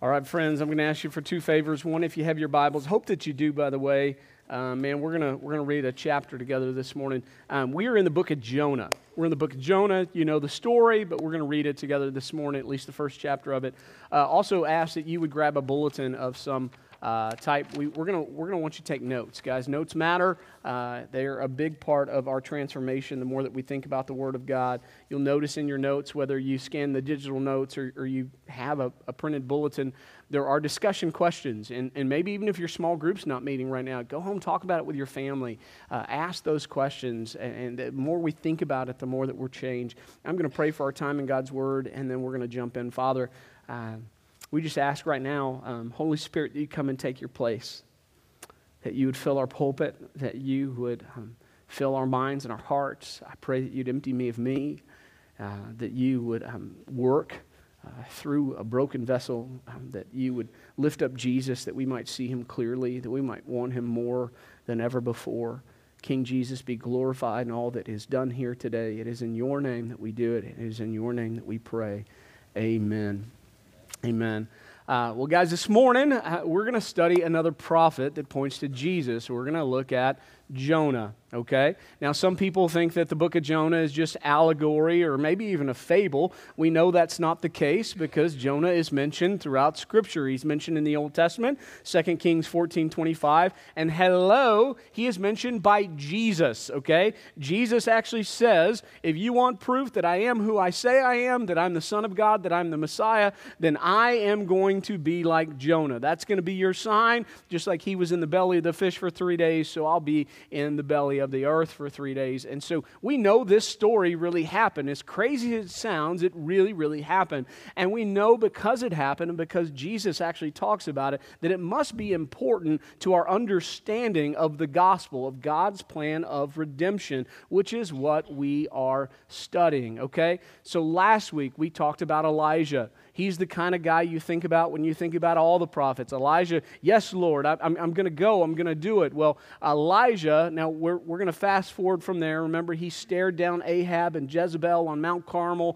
All right, friends, I'm going to ask you for two favors. One, if you have your Bibles, hope that you do, by the way. We're gonna read a chapter together this morning. We are in the book of Jonah. We're in the book of Jonah. You know the story, but we're going to read it together this morning, at least the first chapter of it. Also ask that you would grab a bulletin of some type. We're gonna want you to take notes, guys. Notes matter. They're a big part of our transformation. The more that we think about the Word of God, you'll notice in your notes, whether you scan the digital notes or you have a printed bulletin, there are discussion questions. And maybe even if your small group's not meeting right now, go home, talk about it with your family. Ask those questions. And the more we think about it, the more that we're changed. I'm going to pray for our time in God's Word, and then we're going to jump in. Father, we just ask right now, Holy Spirit, that you come and take your place, that you would fill our pulpit, that you would fill our minds and our hearts. I pray that you'd empty me of me, that you would work through a broken vessel, that you would lift up Jesus, that we might see him clearly, that we might want him more than ever before. King Jesus, be glorified in all that is done here today. It is in your name that we do it. It is in your name that we pray. Amen. Amen. Well, guys, this morning we're going to study another prophet that points to Jesus. We're going to look at Jonah, okay? Now, some people think that the book of Jonah is just allegory or maybe even a fable. We know that's not the case because Jonah is mentioned throughout Scripture. He's mentioned in the Old Testament, 2 Kings 14:25, and he is mentioned by Jesus, okay? Jesus actually says, if you want proof that I am who I say I am, that I'm the Son of God, that I'm the Messiah, then I am going to be like Jonah. That's going to be your sign, just like he was in the belly of the fish for 3 days, so I'll be in the belly of the earth for 3 days. And so we know this story really happened. As crazy as it sounds, it really, really happened. And we know because it happened and because Jesus actually talks about it, that it must be important to our understanding of the gospel, of God's plan of redemption, which is what we are studying, okay? So last week we talked about Elijah. He's the kind of guy you think about when you think about all the prophets. Elijah, yes, Lord, I'm going to go. I'm going to do it. Well, Elijah, now we're going to fast forward from there. Remember, he stared down Ahab and Jezebel on Mount Carmel,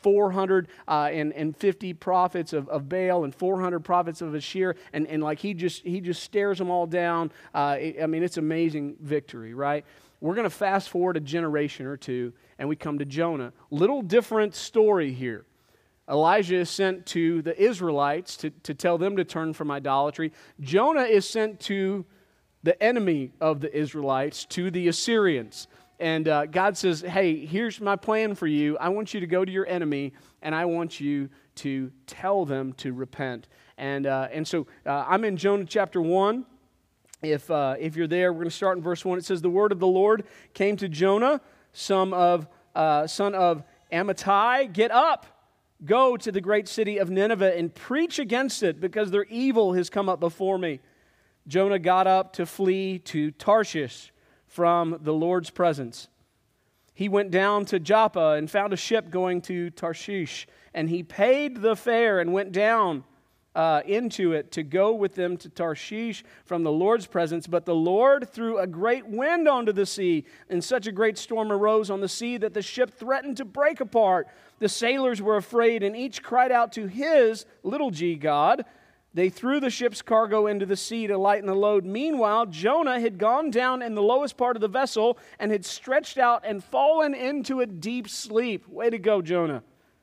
450 prophets of Baal and 400 prophets of Asher, and like he just stares them all down. It's amazing victory, right? We're going to fast forward a generation or two, and we come to Jonah. Little different story here. Elijah is sent to the Israelites to tell them to turn from idolatry. Jonah is sent to the enemy of the Israelites, to the Assyrians. And God says, hey, here's my plan for you. I want you to go to your enemy, and I want you to tell them to repent. And so I'm in Jonah chapter 1. If you're there, we're going to start in verse 1. It says, the word of the Lord came to Jonah, son of Amittai, get up. Go to the great city of Nineveh and preach against it, because their evil has come up before me. Jonah got up to flee to Tarshish from the Lord's presence. He went down to Joppa and found a ship going to Tarshish, and he paid the fare and went down into it to go with them to Tarshish from the Lord's presence. But the Lord threw a great wind onto the sea, and such a great storm arose on the sea that the ship threatened to break apart. The sailors were afraid, and each cried out to his little g god. They threw the ship's cargo into the sea to lighten the load. Meanwhile, Jonah had gone down in the lowest part of the vessel and had stretched out and fallen into a deep sleep. Way to go, Jonah.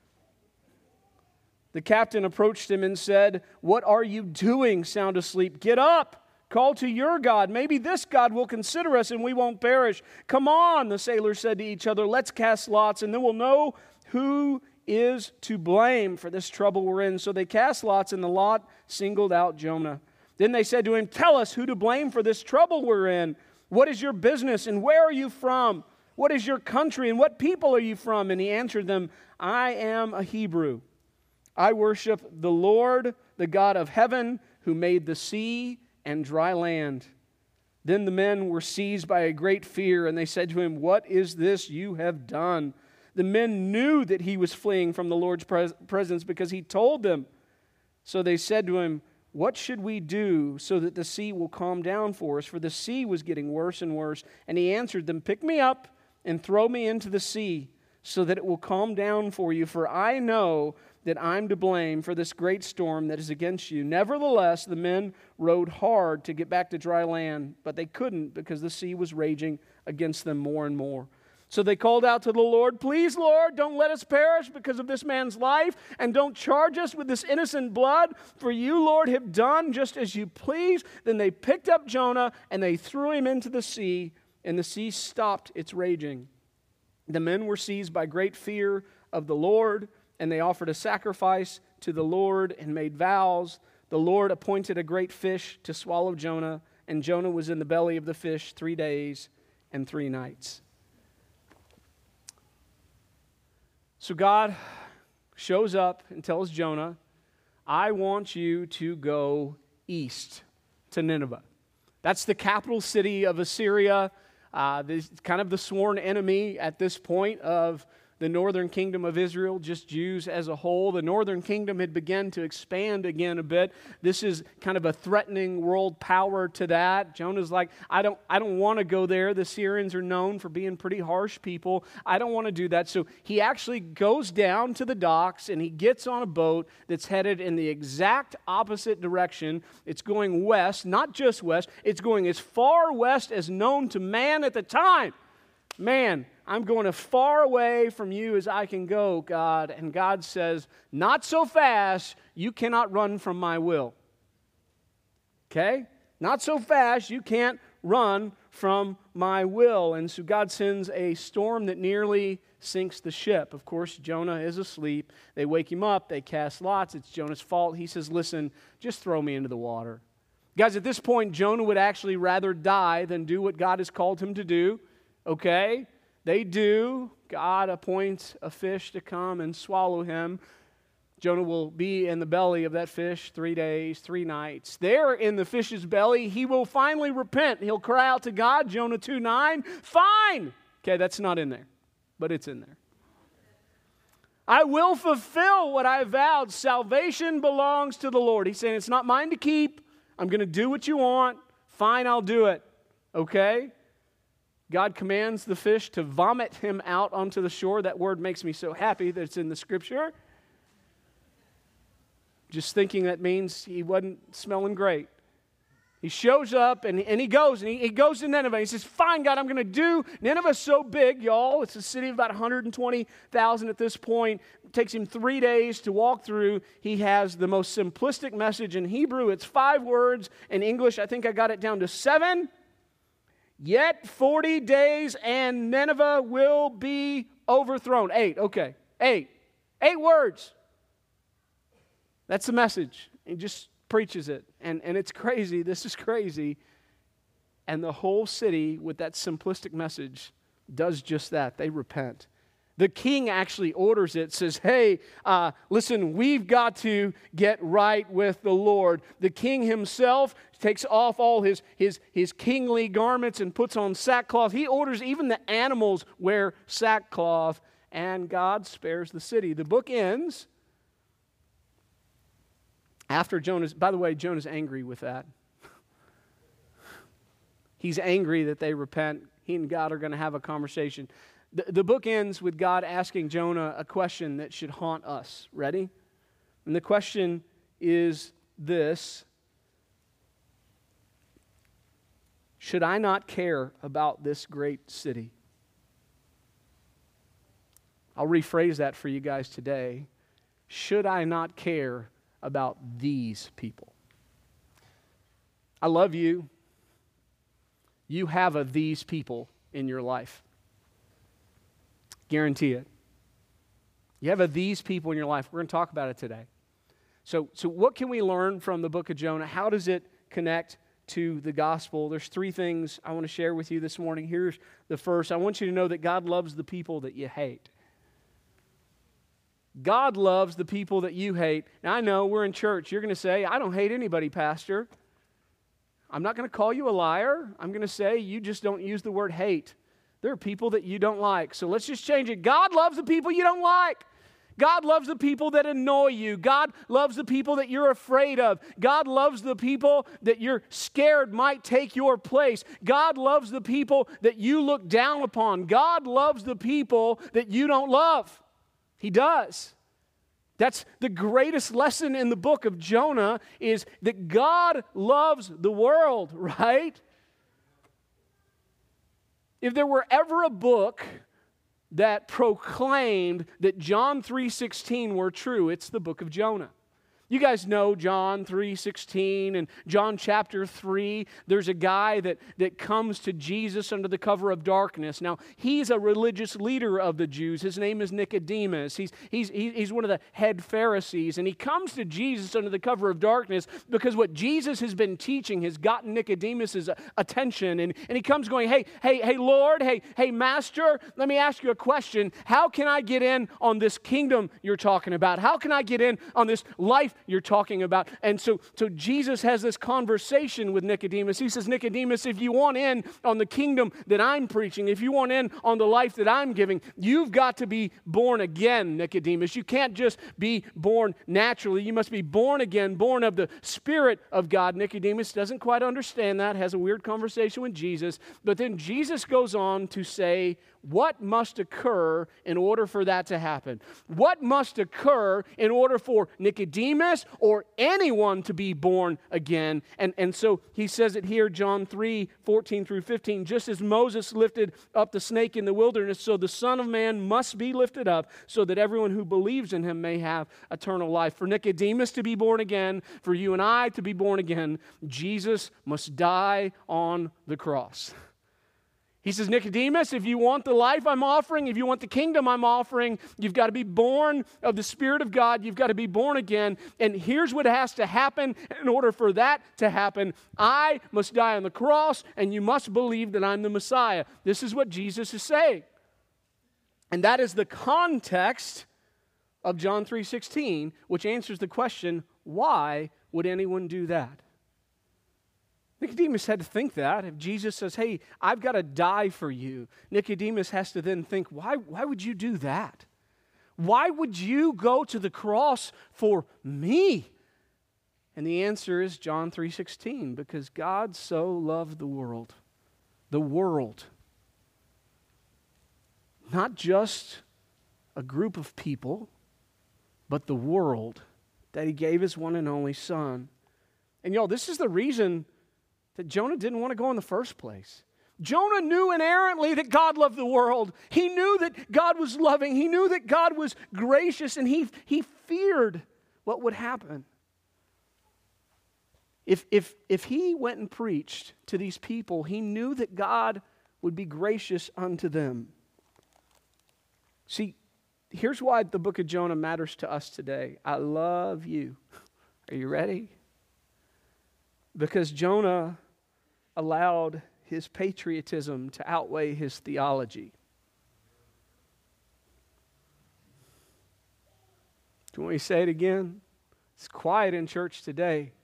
The captain approached him and said, what are you doing, sound asleep? Get up, call to your God. Maybe this God will consider us and we won't perish. Come on, the sailors said to each other, let's cast lots and then we'll know who is to blame for this trouble we're in. So they cast lots, and the lot singled out Jonah. Then they said to him, tell us who to blame for this trouble we're in. What is your business, and where are you from? What is your country, and what people are you from? And he answered them, I am a Hebrew. I worship the Lord, the God of heaven, who made the sea and dry land. Then the men were seized by a great fear, and they said to him, what is this you have done? The men knew that he was fleeing from the Lord's presence because he told them. So they said to him, what should we do so that the sea will calm down for us? For the sea was getting worse and worse. And he answered them, pick me up and throw me into the sea so that it will calm down for you. For I know that I'm to blame for this great storm that is against you." Nevertheless, the men rowed hard to get back to dry land, but they couldn't because the sea was raging against them more and more. So they called out to the Lord, "Please, Lord, don't let us perish because of this man's life, and don't charge us with this innocent blood, for you, Lord, have done just as you please." Then they picked up Jonah, and they threw him into the sea, and the sea stopped its raging. The men were seized by great fear of the Lord, and they offered a sacrifice to the Lord and made vows. The Lord appointed a great fish to swallow Jonah, and Jonah was in the belly of the fish 3 days and 3 nights. So God shows up and tells Jonah, "I want you to go east to Nineveh." That's the capital city of Assyria, kind of the sworn enemy at this point of the northern kingdom of Israel, just Jews as a whole. The northern kingdom had begun to expand again a bit. This is kind of a threatening world power to that. Jonah's like, I don't want to go there. The Syrians are known for being pretty harsh people. I don't want to do that. So he actually goes down to the docks and he gets on a boat that's headed in the exact opposite direction. It's going west, not just west. It's going as far west as known to man at the time. Man, I'm going as far away from you as I can go, God. And God says, "Not so fast. You cannot run from my will." Okay? Not so fast. You can't run from my will. And so God sends a storm that nearly sinks the ship. Of course, Jonah is asleep. They wake him up. They cast lots. It's Jonah's fault. He says, "Listen, just throw me into the water." Guys, at this point, Jonah would actually rather die than do what God has called him to do. Okay? They do. God appoints a fish to come and swallow him. Jonah will be in the belly of that fish 3 days, 3 nights. There in the fish's belly, he will finally repent. He'll cry out to God, Jonah 2:9. Fine. Okay, that's not in there, but it's in there. "I will fulfill what I vowed. Salvation belongs to the Lord." He's saying, it's not mine to keep. I'm going to do what you want. Fine, I'll do it. Okay? God commands the fish to vomit him out onto the shore. That word makes me so happy that it's in the scripture. Just thinking that means he wasn't smelling great. He shows up and he goes to Nineveh. He says, "Fine, God, I'm going to do." Nineveh's so big, y'all. It's a city of about 120,000 at this point. It takes him 3 days to walk through. He has the most simplistic message in Hebrew. It's 5 words. In English, I think I got it down to 7. "Yet 40 days and Nineveh will be overthrown." 8, okay. 8 words. That's the message. He just preaches it. And it's crazy. This is crazy. And the whole city, with that simplistic message, does just that. They repent. The king actually orders it, says, "Hey, listen, we've got to get right with the Lord." The king himself takes off all his kingly garments and puts on sackcloth. He orders even the animals wear sackcloth, and God spares the city. The book ends after Jonah's, by the way, Jonah's angry with that. He's angry that they repent. He and God are going to have a conversation. The book ends with God asking Jonah a question that should haunt us. Ready? And the question is this: should I not care about this great city? I'll rephrase that for you guys today. Should I not care about these people? I love you. You have a these people in your life. Guarantee it. You have a these people in your life. We're going to talk about it today. So what can we learn from the book of Jonah? How does it connect to the gospel? There's 3 things I want to share with you this morning. Here's the first. I want you to know that God loves the people that you hate. God loves the people that you hate. Now, I know we're in church. You're going to say, "I don't hate anybody, Pastor." I'm not going to call you a liar. I'm going to say you just don't use the word hate. There are people that you don't like. So let's just change it. God loves the people you don't like. God loves the people that annoy you. God loves the people that you're afraid of. God loves the people that you're scared might take your place. God loves the people that you look down upon. God loves the people that you don't love. He does. That's the greatest lesson in the book of Jonah, is that God loves the world, right? If there were ever a book that proclaimed that John 3:16 were true, it's the book of Jonah. You guys know John 3:16 and John chapter 3. There's a guy that comes to Jesus under the cover of darkness. Now, he's a religious leader of the Jews. His name is Nicodemus. He's one of the head Pharisees. And he comes to Jesus under the cover of darkness because what Jesus has been teaching has gotten Nicodemus' attention. And he comes going, hey, Lord, hey, Master, let me ask you a question. How can I get in on this kingdom you're talking about? How can I get in on this life you're talking about? And so Jesus has this conversation with Nicodemus. He says, Nicodemus, if you want in on the kingdom that I'm preaching, if you want in on the life that I'm giving, you've got to be born again, Nicodemus. You can't just be born naturally. You must be born again, born of the Spirit of God. Nicodemus doesn't quite understand that, has a weird conversation with Jesus. But then Jesus goes on to say, what must occur in order for that to happen? What must occur in order for Nicodemus or anyone to be born again? And so he says it here, John 3:14 through 15, just as Moses lifted up the snake in the wilderness, so the Son of Man must be lifted up, so that everyone who believes in him may have eternal life. For Nicodemus to be born again, for you and I to be born again, Jesus must die on the cross. He says, Nicodemus, if you want the life I'm offering, if you want the kingdom I'm offering, you've got to be born of the Spirit of God. You've got to be born again. And here's what has to happen in order for that to happen. I must die on the cross, and you must believe that I'm the Messiah. This is what Jesus is saying. And that is the context of John 3:16, which answers the question, why would anyone do that? Nicodemus had to think that. If Jesus says, hey, I've got to die for you, Nicodemus has to then think, why would you do that? Why would you go to the cross for me? And the answer is John 3:16, because God so loved the world. The world. Not just a group of people, but the world, that He gave His one and only Son. And y'all, this is the reason that Jonah didn't want to go in the first place. Jonah knew inherently that God loved the world. He knew that God was loving. He knew that God was gracious, and he feared what would happen. If he went and preached to these people, he knew that God would be gracious unto them. See, here's why the book of Jonah matters to us today. I love you. Are you ready? Because Jonah allowed his patriotism to outweigh his theology. Do you want me to say it again? It's quiet in church today.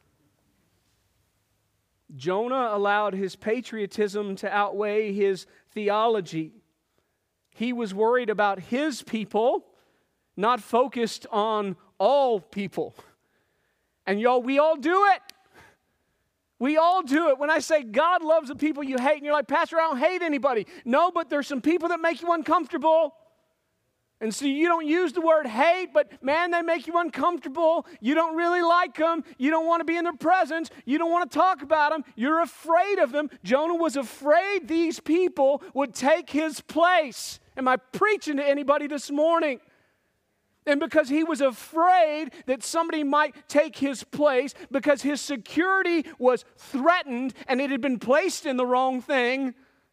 Jonah allowed his patriotism to outweigh his theology. He was worried about his people, not focused on all people. And y'all, we all do it. We all do it. When I say God loves the people you hate, and you're like, Pastor, I don't hate anybody. No, but there's some people that make you uncomfortable. And so you don't use the word hate, but man, they make you uncomfortable. You don't really like them. You don't want to be in their presence. You don't want to talk about them. You're afraid of them. Jonah was afraid these people would take his place. Am I preaching to anybody this morning? And because he was afraid that somebody might take his place, because his security was threatened and it had been placed in the wrong thing,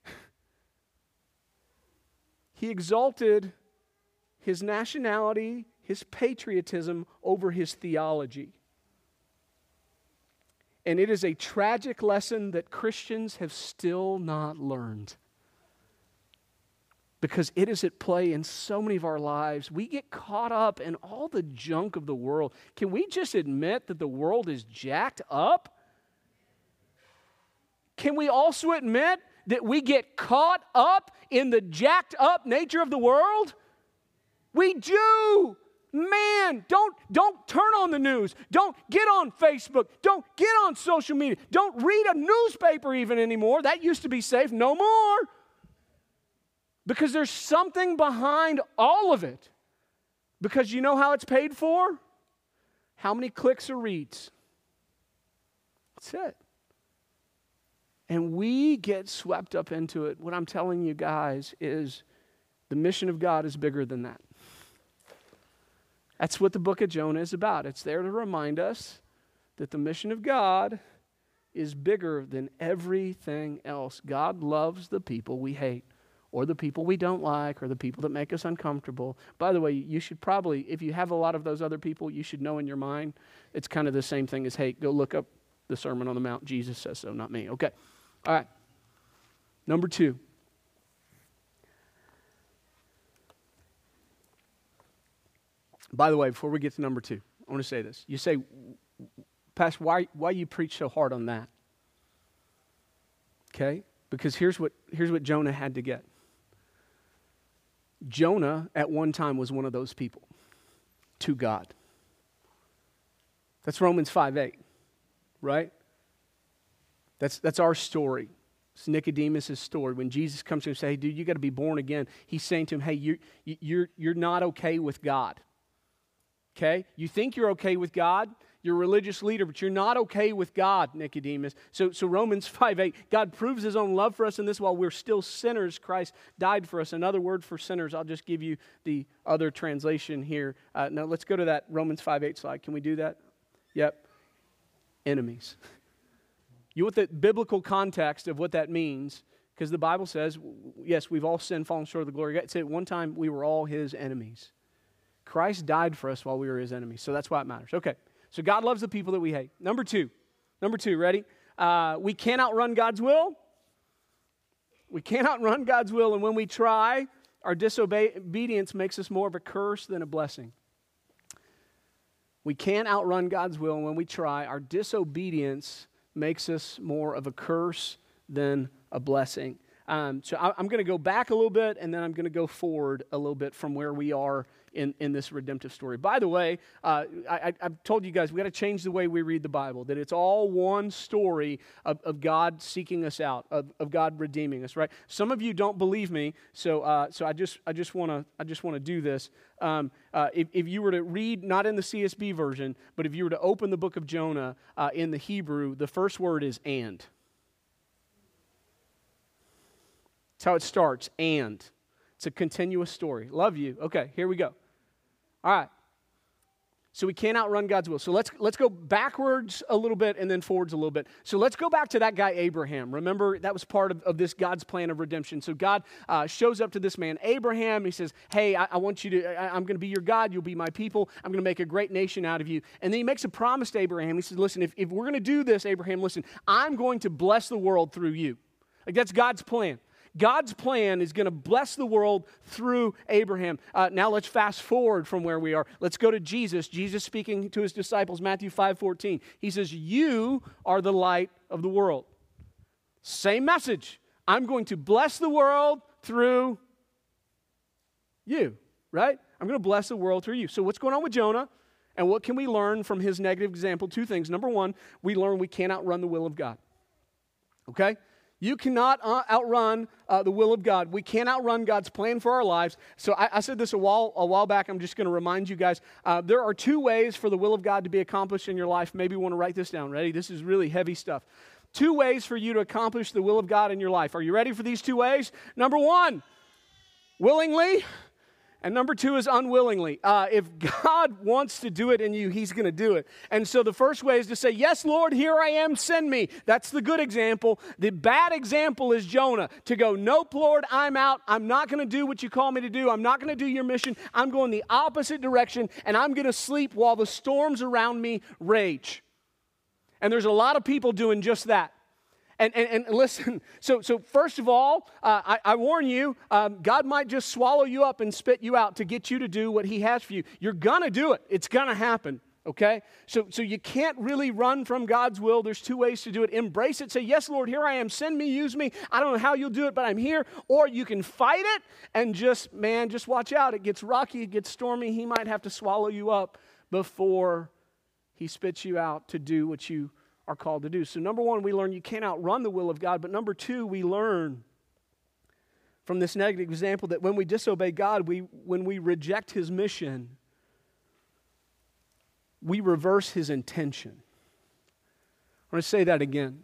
he exalted his nationality, his patriotism over his theology. And it is a tragic lesson that Christians have still not learned. Because it is at play in so many of our lives. We get caught up in all the junk of the world. Can we just admit that the world is jacked up? Can we also admit that we get caught up in the jacked up nature of the world? We do. Man, don't turn on the news. Don't get on Facebook. Don't get on social media. Don't read a newspaper even anymore. That used to be safe. No more. Because there's something behind all of it Because you know how it's paid for? How many clicks or reads? That's it. And we get swept up into it. What I'm telling you guys is the mission of God is bigger than that. That's what the book of Jonah is about. It's there to remind us that the mission of God is bigger than everything else. God loves the people we hate, or the people we don't like, or the people that make us uncomfortable. By the way, you should probably, if you have a lot of those other people, you should know in your mind, it's kind of the same thing as hate. Go look up the Sermon on the Mount. Jesus says so, not me. Okay. All right. Number 2. By the way, before we get to number 2, I want to say this. You say, Pastor, why you preach so hard on that? Okay? Because here's what Jonah had to get. Jonah, at one time, was one of those people to God. That's Romans 5:8, right? That's our story. It's Nicodemus' story. When Jesus comes to him and says, hey, dude, you got to be born again. He's saying to him, hey, you're not okay with God. Okay? You think you're okay with God. You're a religious leader, but you're not okay with God, Nicodemus. So Romans 5:8, God proves his own love for us in this: while we're still sinners, Christ died for us. Another word for sinners, I'll just give you the other translation here. Now let's go to that Romans 5:8 slide. Can we do that? Yep. Enemies. You want the biblical context of what that means, because the Bible says, yes, we've all sinned, fallen short of the glory of God. It said at one time we were all his enemies. Christ died for us while we were his enemies, so that's why it matters. Okay. So God loves the people that we hate. Number two, ready? We can't outrun God's will. We can't outrun God's will, and when we try, our disobedience makes us more of a curse than a blessing. We can't outrun God's will, and when we try, our disobedience makes us more of a curse than a blessing. So I'm going to go back a little bit, and then I'm going to go forward a little bit from where we are in this redemptive story. By the way, I've told you guys, we got to change the way we read the Bible, that it's all one story of God seeking us out, of God redeeming us, right? Some of you don't believe me, so I just want to do this. If you were to read, not in the CSB version, but if you were to open the book of Jonah in the Hebrew, the first word is and. That's how it starts, and. It's a continuous story. Love you. Okay, here we go. All right. So we can't outrun God's will. So let's go backwards a little bit and then forwards a little bit. So let's go back to that guy Abraham. Remember, that was part of this God's plan of redemption. So God shows up to this man Abraham. He says, hey, I want you to, I'm going to be your God. You'll be my people. I'm going to make a great nation out of you. And then he makes a promise to Abraham. He says, listen, if we're going to do this, Abraham, listen, I'm going to bless the world through you. Like, that's God's plan. God's plan is going to bless the world through Abraham. Now let's fast forward from where we are. Let's go to Jesus. Jesus speaking to his disciples, Matthew 5:14. He says, you are the light of the world. Same message. I'm going to bless the world through you, right? I'm going to bless the world through you. So what's going on with Jonah? And what can we learn from his negative example? Two things. Number one, we learn we can't outrun the will of God. Okay? You cannot outrun the will of God. We can't outrun God's plan for our lives. So I said this a while back. I'm just going to remind you guys. There are two ways for the will of God to be accomplished in your life. Maybe you want to write this down. Ready? This is really heavy stuff. Two ways for you to accomplish the will of God in your life. Are you ready for these two ways? Number one, willingly. And number two is unwillingly. If God wants to do it in you, he's going to do it. And so the first way is to say, yes, Lord, here I am, send me. That's the good example. The bad example is Jonah. To go, nope, Lord, I'm out. I'm not going to do what you call me to do. I'm not going to do your mission. I'm going the opposite direction, and I'm going to sleep while the storms around me rage. And there's a lot of people doing just that. And listen, so first of all, I warn you, God might just swallow you up and spit you out to get you to do what he has for you. You're going to do it. It's going to happen, okay? So you can't really run from God's will. There's two ways to do it. Embrace it. Say, yes, Lord, here I am. Send me, use me. I don't know how you'll do it, but I'm here. Or you can fight it and just watch out. It gets rocky. It gets stormy. He might have to swallow you up before he spits you out to do what you are called to do. So number one, we learn you can't outrun the will of God. But number two, we learn from this negative example that when we disobey God, when we reject his mission, we reverse his intention. I want to say that again.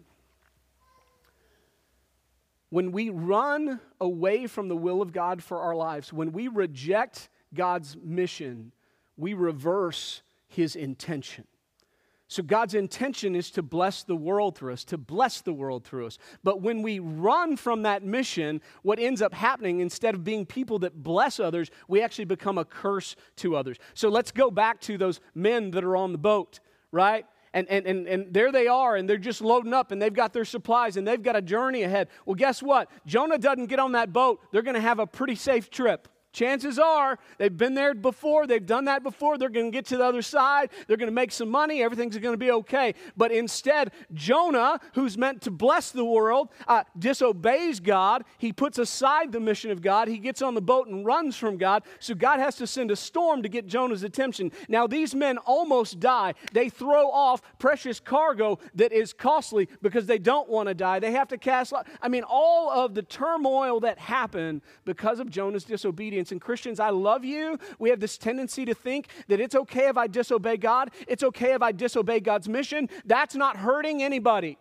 When we run away from the will of God for our lives, when we reject God's mission, we reverse his intention. So God's intention is to bless the world through us, to bless the world through us. But when we run from that mission, what ends up happening, instead of being people that bless others, we actually become a curse to others. So let's go back to those men that are on the boat, right? And there they are, and they're just loading up, and they've got their supplies, and they've got a journey ahead. Well, guess what? Jonah doesn't get on that boat. They're going to have a pretty safe trip. Chances are, they've been there before, they've done that before, they're going to get to the other side, they're going to make some money, everything's going to be okay. But instead, Jonah, who's meant to bless the world, disobeys God. He puts aside the mission of God. He gets on the boat and runs from God. So God has to send a storm to get Jonah's attention. Now, these men almost die. They throw off precious cargo that is costly because they don't want to die. They have to cast, all of the turmoil that happened because of Jonah's disobedience. And Christians, I love you. We have this tendency to think that it's okay if I disobey God. It's okay if I disobey God's mission. That's not hurting anybody.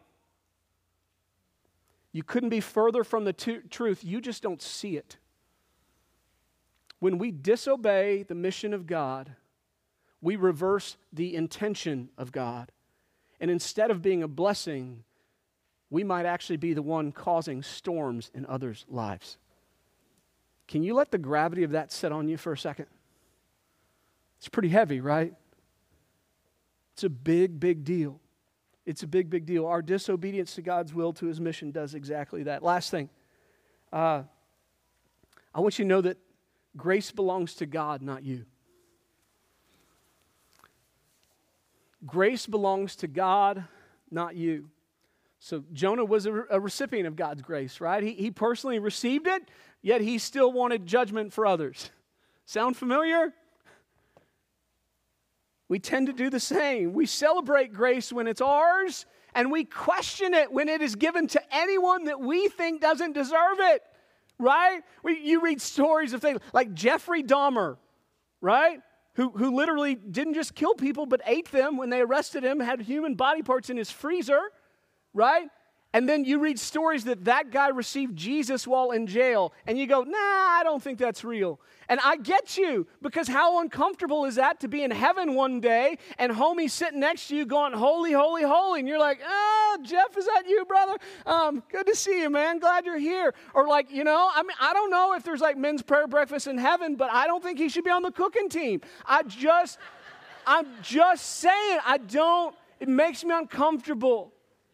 You couldn't be further from the truth. You just don't see it. When we disobey the mission of God, we reverse the intention of God. And instead of being a blessing, we might actually be the one causing storms in others' lives. Can you let the gravity of that sit on you for a second? It's pretty heavy, right? It's a big, big deal. It's a big, big deal. Our disobedience to God's will, to his mission, does exactly that. Last thing. I want you to know that grace belongs to God, not you. Grace belongs to God, not you. So Jonah was a recipient of God's grace, right? He personally received it, yet he still wanted judgment for others. Sound familiar? We tend to do the same. We celebrate grace when it's ours, and we question it when it is given to anyone that we think doesn't deserve it, right? You read stories of things like Jeffrey Dahmer, right? Who literally didn't just kill people, but ate them when they arrested him, had human body parts in his freezer, right? And then you read stories that guy received Jesus while in jail, and you go, nah, I don't think that's real. And I get you, because how uncomfortable is that to be in heaven one day, and homie's sitting next to you going, holy, holy, holy, and you're like, Jeff, is that you, brother? Good to see you, man. Glad you're here. Or I don't know if there's men's prayer breakfast in heaven, but I don't think he should be on the cooking team. I'm just saying, it makes me uncomfortable.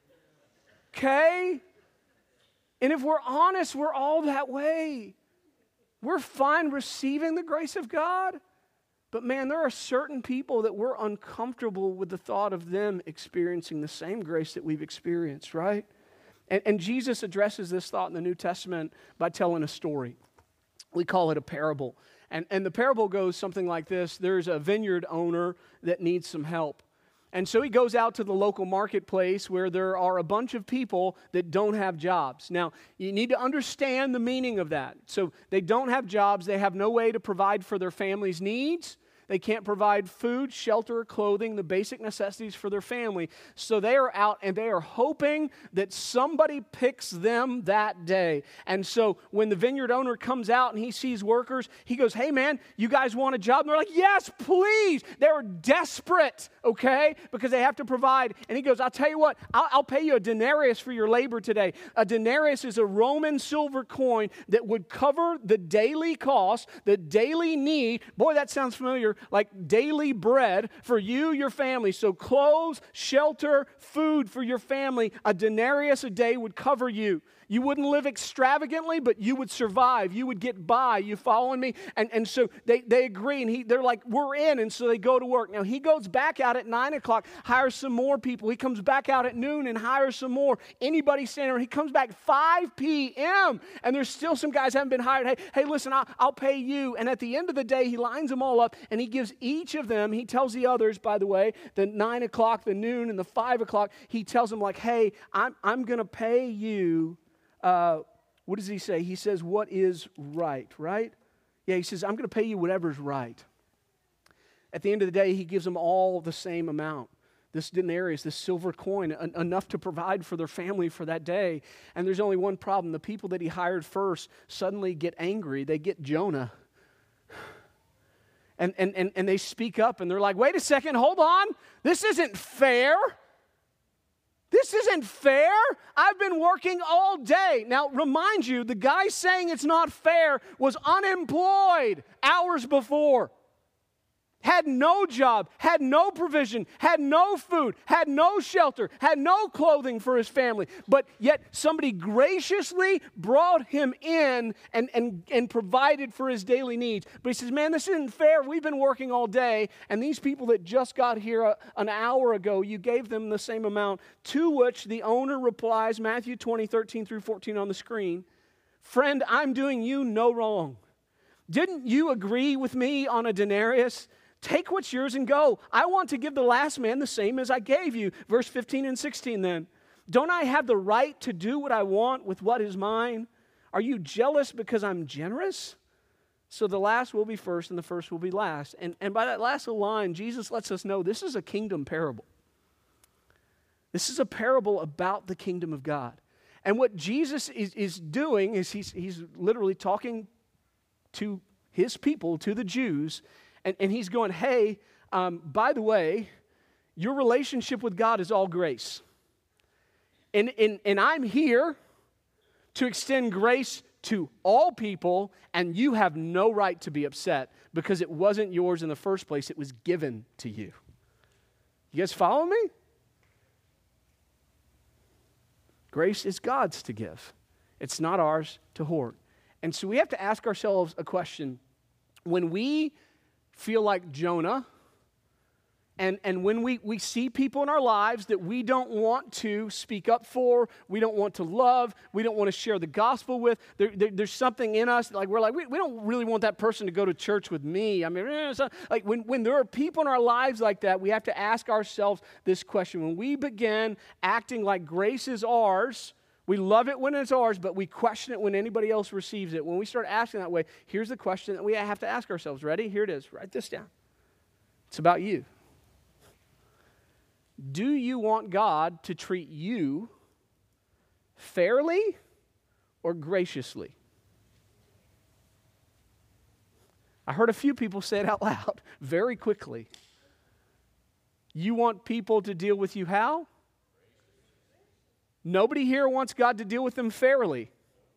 Okay? And if we're honest, we're all that way. We're fine receiving the grace of God. But man, there are certain people that we're uncomfortable with the thought of them experiencing the same grace that we've experienced, right? And Jesus addresses this thought in the New Testament by telling a story. We call it a parable. And the parable goes something like this. There's a vineyard owner that needs some help. And so he goes out to the local marketplace where there are a bunch of people that don't have jobs. Now, you need to understand the meaning of that. So they don't have jobs. They have no way to provide for their family's needs. They can't provide food, shelter, clothing, the basic necessities for their family. So they are out and they are hoping that somebody picks them that day. And so when the vineyard owner comes out and he sees workers, he goes, hey man, you guys want a job? And they're like, yes, please. They're desperate, okay, because they have to provide. And he goes, I'll tell you what, I'll pay you a denarius for your labor today. A denarius is a Roman silver coin that would cover the daily cost, the daily need. Boy, that sounds familiar. Like daily bread for you, your family. So clothes, shelter, food for your family. A denarius a day would cover you. You wouldn't live extravagantly, but you would survive. You would get by. You following me? And so they agree, and they're like, we're in, and so they go to work. Now, he goes back out at 9 o'clock, hires some more people. He comes back out at noon and hires some more. Anybody standing around, he comes back 5 p.m., and there's still some guys haven't been hired. Hey, listen, I'll pay you. And at the end of the day, he lines them all up, and he gives each of them, he tells the others, by the way, the 9 o'clock, the noon, and the 5 o'clock, he tells them like, hey, I'm going to pay you. What does he say? He says, what is right? Yeah, he says, I'm going to pay you whatever's right. At the end of the day, he gives them all the same amount. This denarius, this silver coin, enough to provide for their family for that day. And there's only one problem. The people that he hired first suddenly get angry. They get Jonah. And they speak up and they're like, wait a second, hold on. This isn't fair. This isn't fair. I've been working all day. Now, remind you, the guy saying it's not fair was unemployed hours before. Had no job, had no provision, had no food, had no shelter, had no clothing for his family. But yet somebody graciously brought him in and provided for his daily needs. But he says, man, this isn't fair. We've been working all day, and these people that just got here an hour ago, you gave them the same amount. To which the owner replies, Matthew 20, 13 through 14 on the screen, friend, I'm doing you no wrong. Didn't you agree with me on a denarius? Take what's yours and go. I want to give the last man the same as I gave you. Verse 15 and 16 then. Don't I have the right to do what I want with what is mine? Are you jealous because I'm generous? So the last will be first and the first will be last. And by that last line, Jesus lets us know this is a kingdom parable. This is a parable about the kingdom of God. And what Jesus is doing is he's literally talking to his people, to the Jews, and he's going, hey, by the way, your relationship with God is all grace. And I'm here to extend grace to all people, and you have no right to be upset because it wasn't yours in the first place. It was given to you. You guys follow me? Grace is God's to give. It's not ours to hoard. And so we have to ask ourselves a question. When we feel like Jonah, and when we see people in our lives that we don't want to speak up for, we don't want to love, we don't want to share the gospel with, there's something in us, like we're like, we don't really want that person to go to church with me. I mean, like when there are people in our lives like that, we have to ask ourselves this question. When we begin acting like grace is ours, we love it when it's ours, but we question it when anybody else receives it. When we start asking that way, here's the question that we have to ask ourselves. Ready? Here it is. Write this down. It's about you. Do you want God to treat you fairly or graciously? I heard a few people say it out loud very quickly. You want people to deal with you how? Nobody here wants God to deal with them fairly.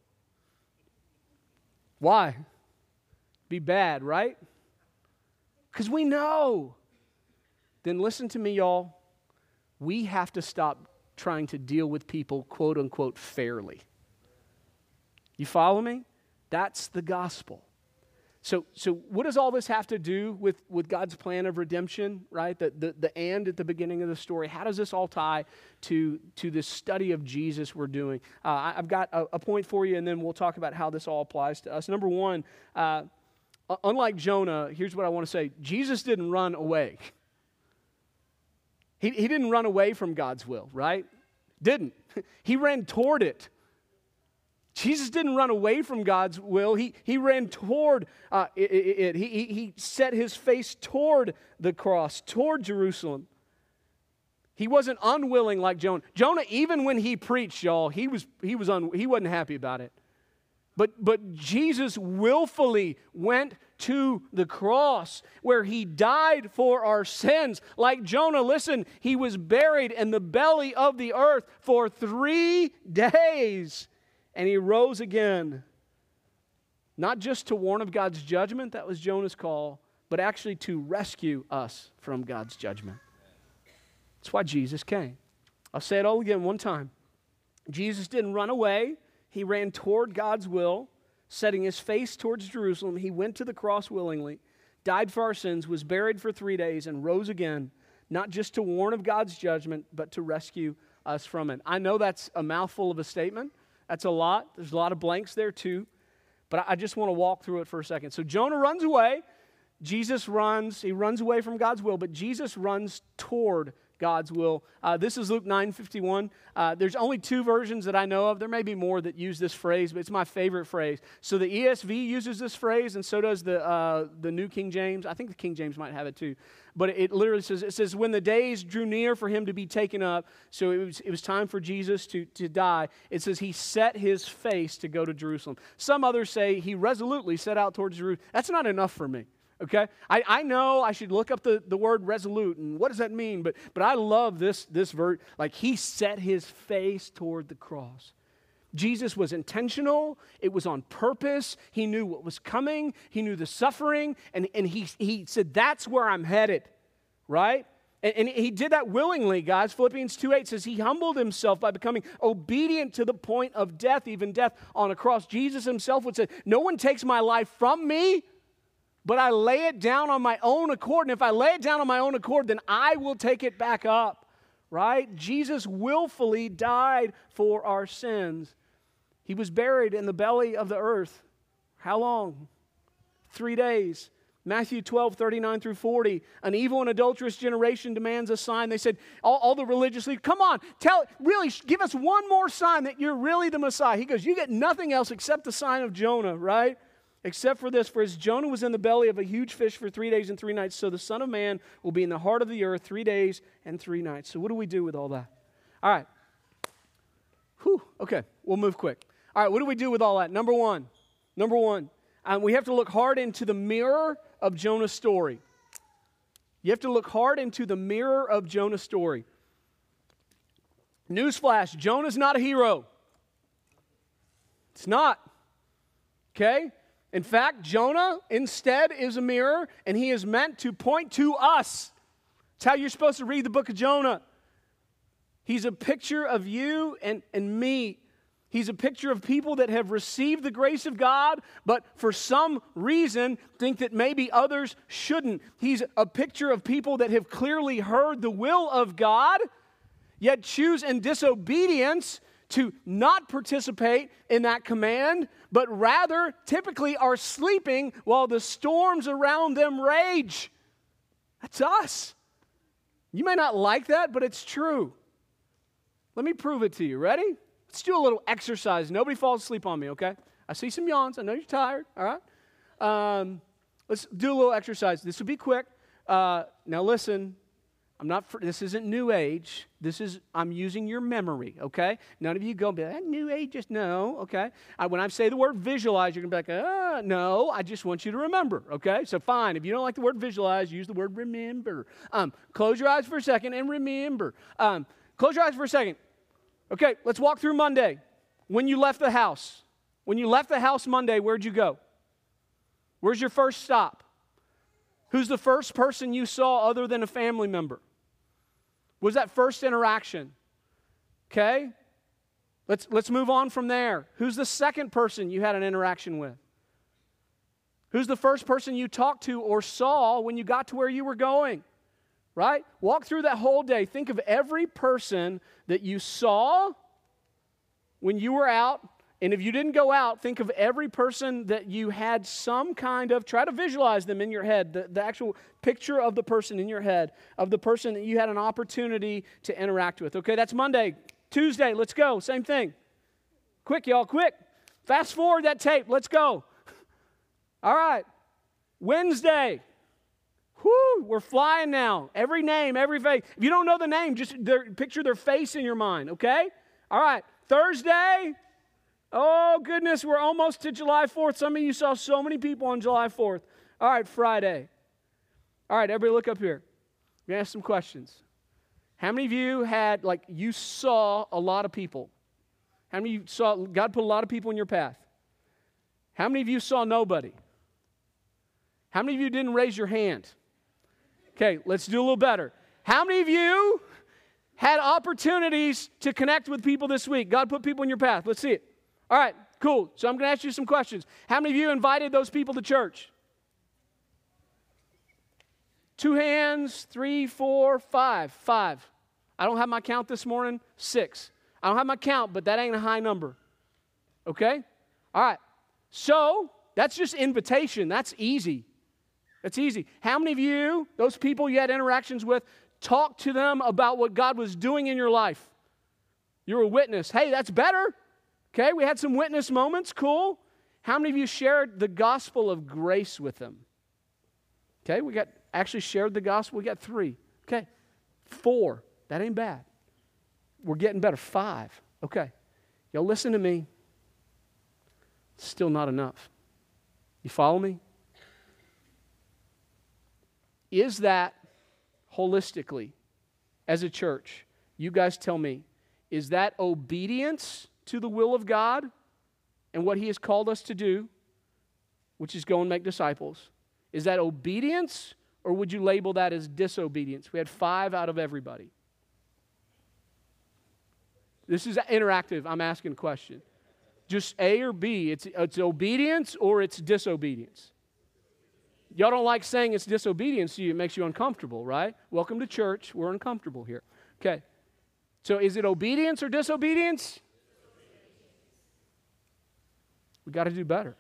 Why? Be bad, right? Because we know. Then listen to me, y'all. We have to stop trying to deal with people, quote unquote, fairly. You follow me? That's the gospel. So what does all this have to do with God's plan of redemption, right? The and at the beginning of the story. How does this all tie to this study of Jesus we're doing? I've got a point for you, and then we'll talk about how this all applies to us. Number one, unlike Jonah, here's what I want to say. Jesus didn't run away. He didn't run away from God's will, right? Didn't. He ran toward it. Jesus didn't run away from God's will. He ran toward it. He set his face toward the cross, toward Jerusalem. He wasn't unwilling like Jonah. Jonah, even when he preached, y'all, he wasn't happy about it. But Jesus willfully went to the cross where he died for our sins. Like Jonah, listen, he was buried in the belly of the earth for 3 days. And he rose again, not just to warn of God's judgment, that was Jonah's call, but actually to rescue us from God's judgment. That's why Jesus came. I'll say it all again one time. Jesus didn't run away. He ran toward God's will, setting his face towards Jerusalem. He went to the cross willingly, died for our sins, was buried for 3 days, and rose again, not just to warn of God's judgment, but to rescue us from it. I know that's a mouthful of a statement. That's a lot. There's a lot of blanks there too. But I just want to walk through it for a second. So Jonah runs away. Jesus runs, he runs away from God's will, but Jesus runs toward God's will. This is Luke 9:51. There's only 2 versions that I know of. There may be more that use this phrase, but it's my favorite phrase. So the ESV uses this phrase, and so does the New King James. I think the King James might have it too. But it literally says, when the days drew near for him to be taken up, so it was time for Jesus to die, it says he set his face to go to Jerusalem. Some others say he resolutely set out towards Jerusalem. That's not enough for me. Okay, I know I should look up the word resolute and what does that mean, but I love this verse. Like, he set his face toward the cross. Jesus was intentional. It was on purpose. He knew what was coming. He knew the suffering, and he said, that's where I'm headed, right? And he did that willingly, guys. Philippians 2:8 says he humbled himself by becoming obedient to the point of death, even death on a cross. Jesus himself would say, no one takes my life from me, but I lay it down on my own accord. And if I lay it down on my own accord, then I will take it back up, right? Jesus willfully died for our sins. He was buried in the belly of the earth. How long? 3 days. Matthew 12:39 through 40. An evil and adulterous generation demands a sign. They said, all the religious leaders, come on, really, give us one more sign that you're really the Messiah. He goes, you get nothing else except the sign of Jonah, right? Except for this, for as Jonah was in the belly of a huge fish for 3 days and 3 nights, so the Son of Man will be in the heart of the earth 3 days and 3 nights. So what do we do with all that? All right. Okay, we'll move quick. All right, what do we do with all that? Number one, we have to look hard into the mirror of Jonah's story. You have to look hard into the mirror of Jonah's story. Newsflash, Jonah's not a hero. It's not. Okay? In fact, Jonah instead is a mirror, and he is meant to point to us. It's how you're supposed to read the book of Jonah. He's a picture of you and me. He's a picture of people that have received the grace of God, but for some reason think that maybe others shouldn't. He's a picture of people that have clearly heard the will of God, yet choose in disobedience to not participate in that command, but rather typically are sleeping while the storms around them rage. That's us. You may not like that, but it's true. Let me prove it to you. Ready? Let's do a little exercise. Nobody falls asleep on me, okay? I see some yawns. I know you're tired, all right? Let's do a little exercise. This will be quick. Now listen. This isn't New Age. I'm using your memory, okay? None of you go, that New Age, just no, okay? When I say the word visualize, you're going to be like, no, I just want you to remember, okay? So fine, if you don't like the word visualize, use the word remember. Close your eyes for a second and remember. Close your eyes for a second. Okay, let's walk through Monday. When you left the house. When you left the house Monday, where'd you go? Where's your first stop? Who's the first person you saw other than a family member? Was that first interaction? Okay? Let's move on from there. Who's the second person you had an interaction with? Who's the first person you talked to or saw when you got to where you were going? Right? Walk through that whole day. Think of every person that you saw when you were out. And if you didn't go out, think of every person that you had some kind of, try to visualize them in your head, the actual picture of the person in your head, of the person that you had an opportunity to interact with. Okay, that's Monday. Tuesday, let's go. Same thing. Quick, y'all, quick. Fast forward that tape. Let's go. All right. Wednesday. Whoo, we're flying now. Every name, every face. If you don't know the name, just picture their face in your mind, okay? All right. Thursday. Oh, goodness, we're almost to July 4th. Some of you saw so many people on July 4th. All right, Friday. All right, everybody look up here. I'm going to ask some questions. How many of you you saw a lot of people? How many of you saw, God put a lot of people in your path? How many of you saw nobody? How many of you didn't raise your hand? Okay, let's do a little better. How many of you had opportunities to connect with people this week? God put people in your path. Let's see it. All right, cool. So I'm going to ask you some questions. How many of you invited those people to church? 2 hands, 3, 4, 5. 5. I don't have my count this morning. 6. I don't have my count, but that ain't a high number. Okay? All right. So that's just invitation. That's easy. That's easy. How many of you, those people you had interactions with, talked to them about what God was doing in your life? You're a witness. Hey, that's better. Okay, we had some witness moments. Cool. How many of you shared the gospel of grace with them? Okay, we got actually shared the gospel. We got 3. Okay, 4. That ain't bad. We're getting better. 5. Okay, y'all listen to me. Still not enough. You follow me? Is that holistically, as a church, you guys tell me, is that obedience to the will of God and what He has called us to do, which is go and make disciples? Is that obedience, or would you label that as disobedience? We had 5 out of everybody. This is interactive. I'm asking a question. Just A or B. It's obedience or it's disobedience. Y'all don't like saying it's disobedience to you. It makes you uncomfortable, right? Welcome to church. We're uncomfortable here. Okay. So is it obedience or disobedience? We got to do better.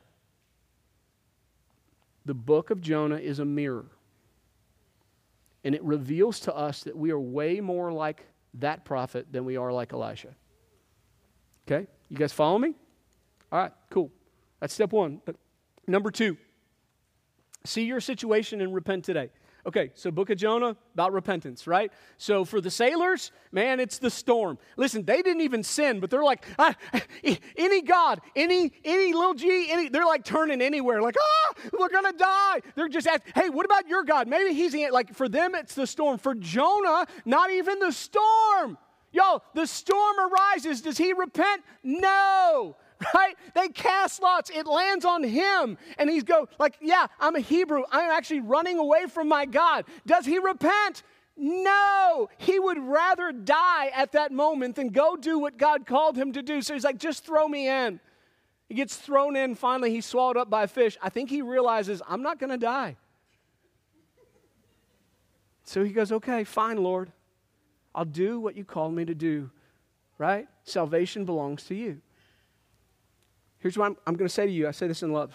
The book of Jonah is a mirror. And it reveals to us that we are way more like that prophet than we are like Elisha. Okay? You guys follow me? All right, cool. That's step 1. Number 2, see your situation and repent today. Okay, so book of Jonah, about repentance, right? So for the sailors, man, it's the storm. Listen, they didn't even sin, but they're like, any God, any little g, they're like turning anywhere, like, we're going to die. They're just asking, hey, what about your God? Maybe he's, like, for them, it's the storm. For Jonah, not even the storm. Yo, the storm arises. Does he repent? No. Right? They cast lots. It lands on him. And he's yeah, I'm a Hebrew. I'm actually running away from my God. Does he repent? No. He would rather die at that moment than go do what God called him to do. So he's like, just throw me in. He gets thrown in. Finally, he's swallowed up by a fish. I think he realizes, I'm not going to die. So he goes, okay, fine, Lord. I'll do what you called me to do. Right? Salvation belongs to you. Here's what I'm going to say to you. I say this in love.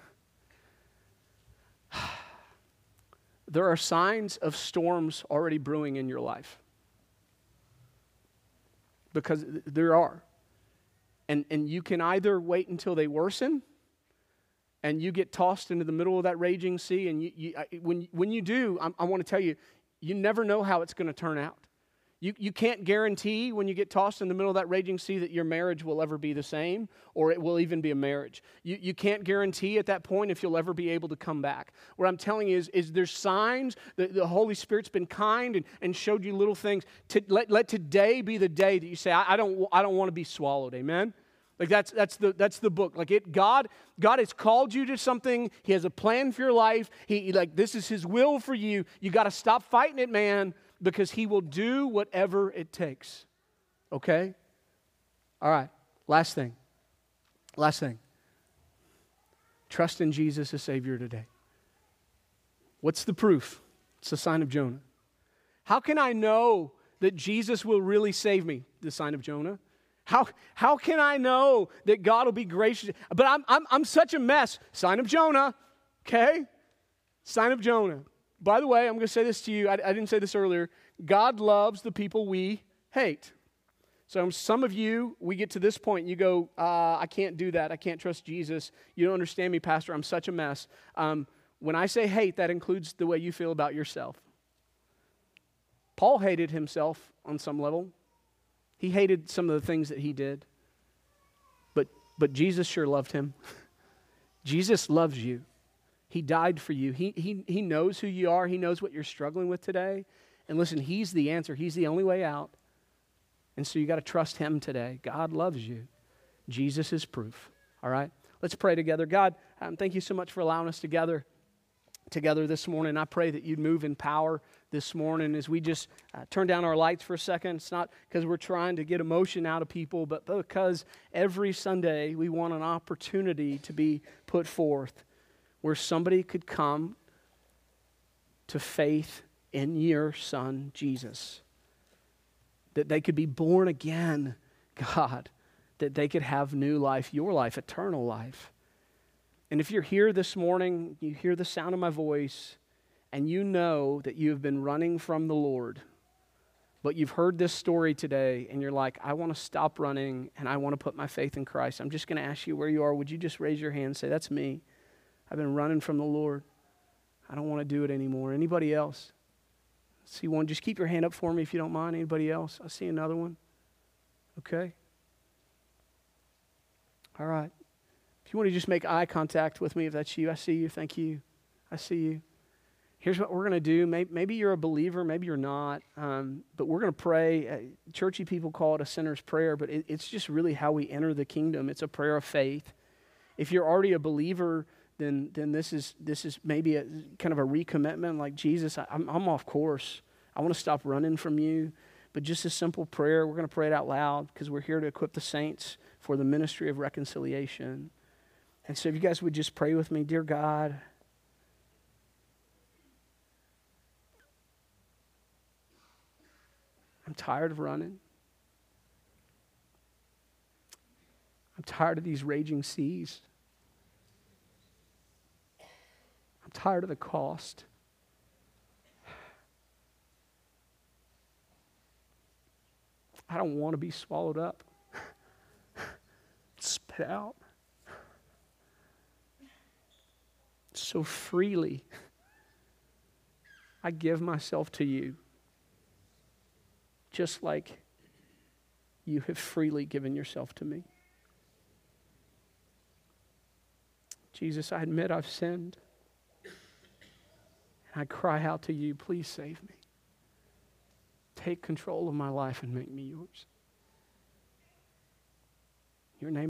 There are signs of storms already brewing in your life. Because there are. And you can either wait until they worsen and you get tossed into the middle of that raging sea. And when you do, I want to tell you, you never know how it's going to turn out. You can't guarantee when you get tossed in the middle of that raging sea that your marriage will ever be the same or it will even be a marriage. You can't guarantee at that point if you'll ever be able to come back. What I'm telling you is there's signs that the Holy Spirit's been kind and showed you little things. Let today be the day that you say, I don't want to be swallowed. Amen? Like that's the book. Like God has called you to something. He has a plan for your life. This is His will for you. You got to stop fighting it, man. Because He will do whatever it takes. Okay? All right. Last thing. Trust in Jesus as Savior today. What's the proof? It's the sign of Jonah. How can I know that Jesus will really save me? The sign of Jonah. How can I know that God will be gracious? But I'm such a mess. Sign of Jonah. Okay? Sign of Jonah. By the way, I'm going to say this to you. I didn't say this earlier. God loves the people we hate. So some of you, we get to this point and you go, I can't do that. I can't trust Jesus. You don't understand me, Pastor. I'm such a mess. When I say hate, that includes the way you feel about yourself. Paul hated himself on some level. He hated some of the things that he did. But Jesus sure loved him. Jesus loves you. He died for you. He knows who you are. He knows what you're struggling with today. And listen, He's the answer. He's the only way out. And so you got to trust Him today. God loves you. Jesus is proof. All right? Let's pray together. God, thank you so much for allowing us together this morning. I pray that you'd move in power this morning as we just turn down our lights for a second. It's not because we're trying to get emotion out of people, but because every Sunday we want an opportunity to be put forth where somebody could come to faith in your Son, Jesus. That they could be born again, God. That they could have new life, your life, eternal life. And if you're here this morning, you hear the sound of my voice, and you know that you have been running from the Lord, but you've heard this story today, and you're like, I want to stop running, and I want to put my faith in Christ. I'm just going to ask you where you are. Would you just raise your hand and say, that's me. I've been running from the Lord. I don't want to do it anymore. Anybody else? See one. Just keep your hand up for me if you don't mind. Anybody else? I see another one. Okay. All right. If you want to just make eye contact with me, if that's you, I see you. Thank you. I see you. Here's what we're going to do. Maybe you're a believer, maybe you're not, but we're going to pray. Churchy people call it a sinner's prayer, but it's just really how we enter the kingdom. It's a prayer of faith. If you're already a believer, then this is maybe a kind of a recommitment, like, Jesus, I'm off course. I want to stop running from you. But just a simple prayer, we're going to pray it out loud because we're here to equip the saints for the ministry of reconciliation. And so if you guys would just pray with me, dear God, I'm tired of running. I'm tired of these raging seas. I'm tired of the cost. I don't want to be swallowed up, spit out. So freely, I give myself to you, just like you have freely given yourself to me. Jesus, I admit I've sinned. And I cry out to you, please save me. Take control of my life and make me yours. In your name